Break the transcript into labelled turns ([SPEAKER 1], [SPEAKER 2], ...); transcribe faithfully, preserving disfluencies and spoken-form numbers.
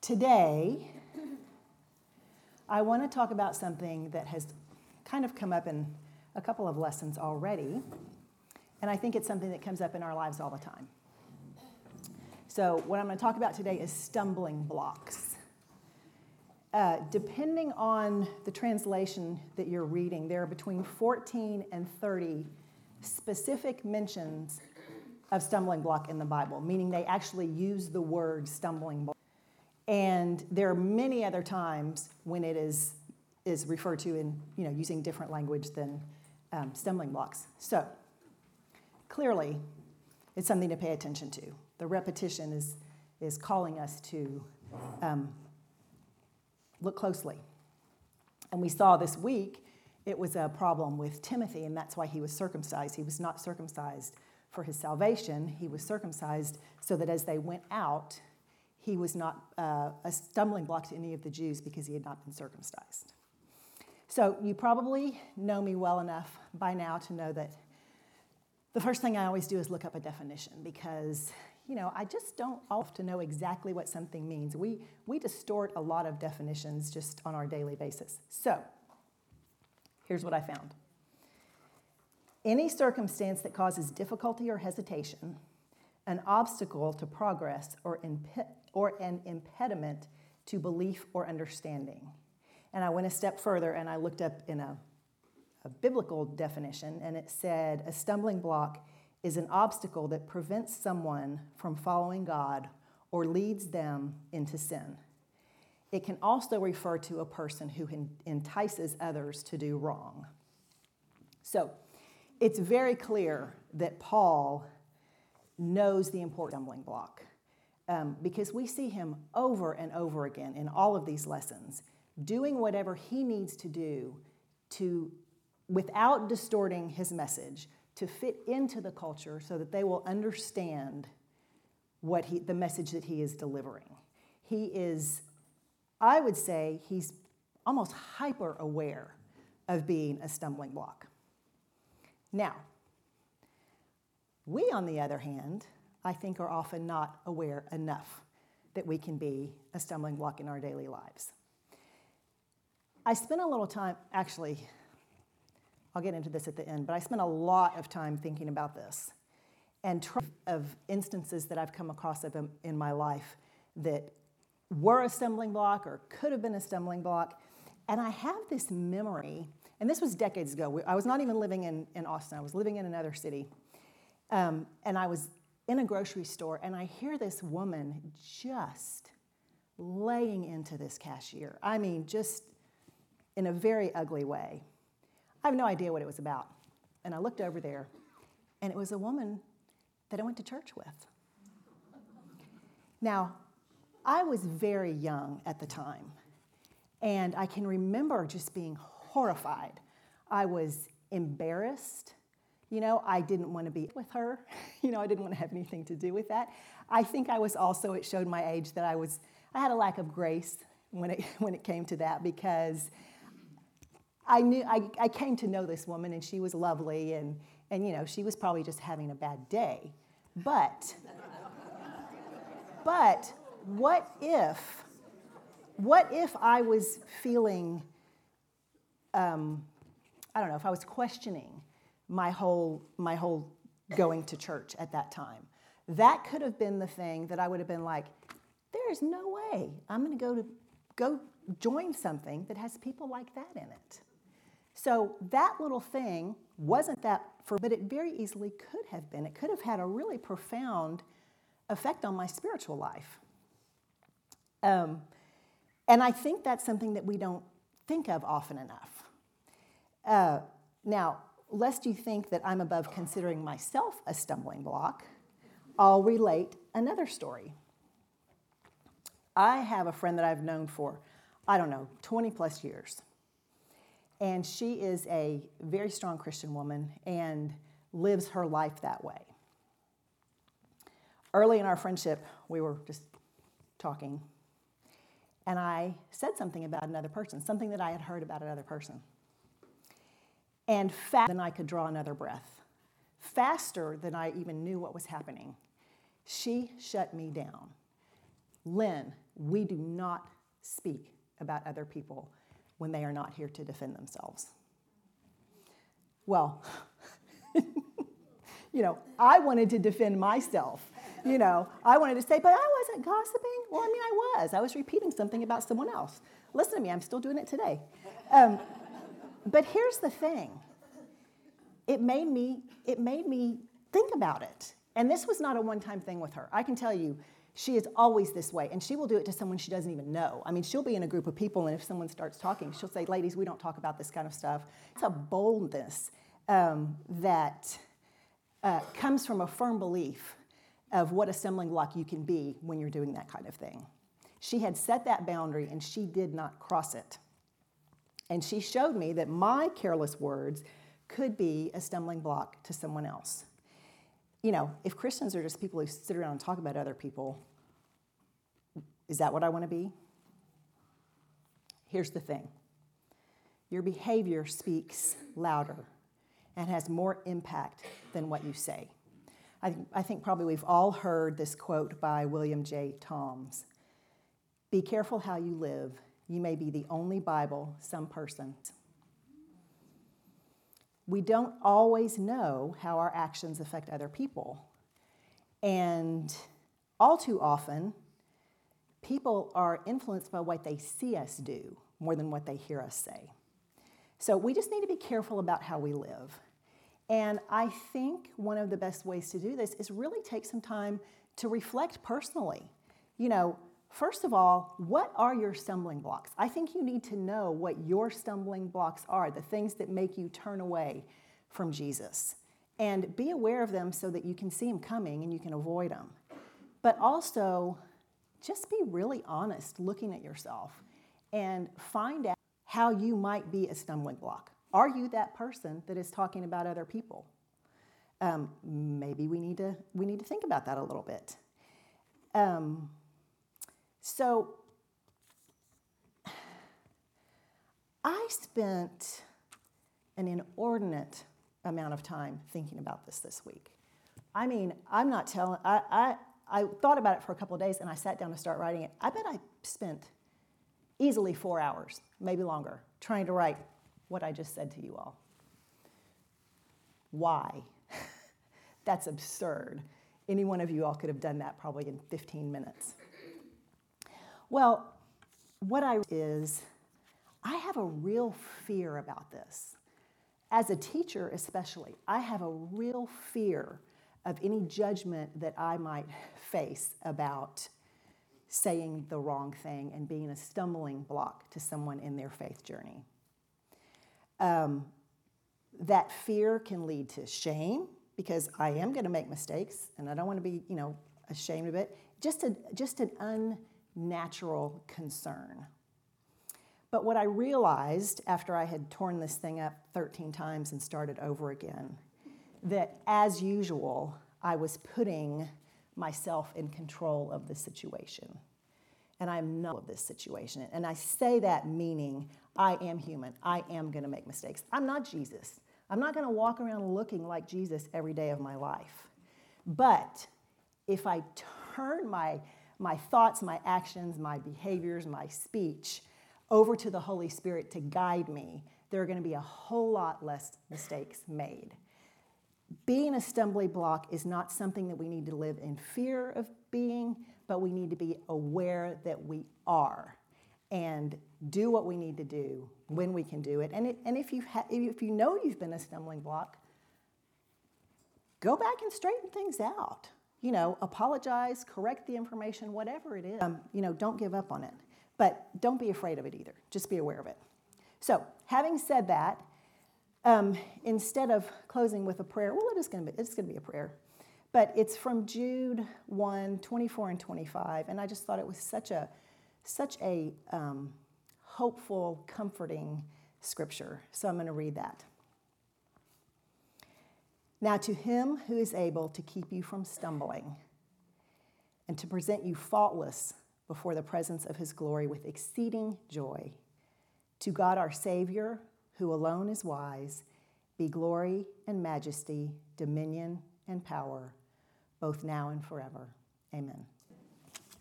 [SPEAKER 1] Today, I want to talk about something that has kind of come up in a couple of lessons already, and I think it's something that comes up in our lives all the time. So what I'm going to talk about today is stumbling blocks. Uh, depending on the translation that you're reading, there are between fourteen and thirty specific mentions of stumbling block in the Bible, meaning they actually use the word stumbling block. And there are many other times when it is is referred to in, you know, using different language than um, stumbling blocks. So clearly, it's something to pay attention to. The repetition is is calling us to um, look closely. And we saw this week it was a problem with Timothy, and that's why he was circumcised. He was not circumcised for his salvation. He was circumcised so that as they went out, he was not uh, a stumbling block to any of the Jews because he had not been circumcised. So you probably know me well enough by now to know that the first thing I always do is look up a definition because, you know, I just don't often know exactly what something means. We, we distort a lot of definitions just on our daily basis. So here's what I found. Any circumstance that causes difficulty or hesitation, an obstacle to progress, or, imp- or an impediment to belief or understanding. And I went a step further and I looked up in a, a biblical definition, and it said a stumbling block is an obstacle that prevents someone from following God or leads them into sin. It can also refer to a person who entices others to do wrong. So it's very clear that Paul knows the important stumbling block um, because we see him over and over again in all of these lessons doing whatever he needs to do to, without distorting his message, to fit into the culture so that they will understand what he, the message that he is delivering. He is, I would say, he's almost hyper aware of being a stumbling block. Now, we, on the other hand, I think are often not aware enough that we can be a stumbling block in our daily lives. I spent a little time, actually, I'll get into this at the end, but I spent a lot of time thinking about this and tr- of instances that I've come across of in my life that were a stumbling block or could have been a stumbling block. And I have this memory, and this was decades ago. I was not even living in, in Austin. I was living in another city. Um, and I was in a grocery store, and I hear this woman just laying into this cashier. I mean, just in a very ugly way. I have no idea what it was about. And I looked over there, and it was a woman that I went to church with. Now, I was very young at the time, and I can remember just being horrified. I was embarrassed. You know, I didn't want to be with her. You know, I didn't want to have anything to do with that. I think I was also, it showed my age that I was, I had a lack of grace when it when it came to that because I knew, I, I came to know this woman and she was lovely and, and, you know, she was probably just having a bad day. But, but what if, what if I was feeling, um, I don't know, if I was questioning my whole my whole going to church at that time. That could have been the thing that I would have been like, there is no way I'm going to go to go join something that has people like that in it. So that little thing wasn't that, for, but it very easily could have been. It could have had a really profound effect on my spiritual life. Um, and I think that's something that we don't think of often enough. Uh, now, lest you think that I'm above considering myself a stumbling block, I'll relate another story. I have a friend that I've known for, I don't know, twenty plus years. And she is a very strong Christian woman and lives her life that way. Early in our friendship, we were just talking, and I said something about another person, something that I had heard about another person. And faster than I could draw another breath, faster than I even knew what was happening, she shut me down. Lynn, we do not speak about other people when they are not here to defend themselves. Well, you know, I wanted to defend myself. You know, I wanted to say, but I wasn't gossiping. Well, I mean, I was. I was repeating something about someone else. Listen to me, I'm still doing it today. Um, but here's the thing. It made me, it made me think about it. And this was not a one-time thing with her. I can tell you, she is always this way, and she will do it to someone she doesn't even know. I mean, she'll be in a group of people, and if someone starts talking, she'll say, ladies, we don't talk about this kind of stuff. It's a boldness um, that uh, comes from a firm belief of what a stumbling block you can be when you're doing that kind of thing. She had set that boundary, and she did not cross it. And she showed me that my careless words could be a stumbling block to someone else. You know, if Christians are just people who sit around and talk about other people, is that what I want to be? Here's the thing. Your behavior speaks louder and has more impact than what you say. I, I think probably we've all heard this quote by William J. Toms. Be careful how you live. You may be the only Bible some person. We don't always know how our actions affect other people. And all too often, people are influenced by what they see us do more than what they hear us say. So we just need to be careful about how we live. And I think one of the best ways to do this is really take some time to reflect personally. You know, first of all, what are your stumbling blocks? I think you need to know what your stumbling blocks are, the things that make you turn away from Jesus. And be aware of them so that you can see them coming and you can avoid them. But also, just be really honest looking at yourself and find out how you might be a stumbling block. Are you that person that is talking about other people? Um, maybe we need to we need to think about that a little bit. Um, so I spent an inordinate amount of time thinking about this this week. I mean, I'm not telling. I I, I thought about it for a couple of days, and I sat down to start writing it. I bet I spent easily four hours, maybe longer, trying to write what I just said to you all. Why? That's absurd. Any one of you all could have done that probably in fifteen minutes. Well, what I is, I have a real fear about this. As a teacher especially, I have a real fear of any judgment that I might face about saying the wrong thing and being a stumbling block to someone in their faith journey. Um, that fear can lead to shame because I am going to make mistakes and I don't want to be, you know, ashamed of it. Just a just an unnatural concern. But what I realized after I had torn this thing up thirteen times and started over again, that as usual, I was putting myself in control of the situation. And I'm not of this situation. And I say that meaning I am human. I am going to make mistakes. I'm not Jesus. I'm not going to walk around looking like Jesus every day of my life. But if I turn my, my thoughts, my actions, my behaviors, my speech over to the Holy Spirit to guide me, there are going to be a whole lot less mistakes made. Being a stumbling block is not something that we need to live in fear of being, but we need to be aware that we are and do what we need to do when we can do it. And, it, and if, you've ha- if you know you've been a stumbling block, go back and straighten things out. You know, apologize, correct the information, whatever it is. Um, you know, don't give up on it. But don't be afraid of it either. Just be aware of it. So, having said that, um, instead of closing with a prayer, well, it is going to be, it's going to be a prayer. But it's from Jude one, twenty-four and twenty-five, and I just thought it was such a, such a um, hopeful, comforting scripture. So I'm going to read that. Now to him who is able to keep you from stumbling and to present you faultless before the presence of his glory with exceeding joy, to God our Savior, who alone is wise, be glory and majesty, dominion and power, both now and forever. Amen.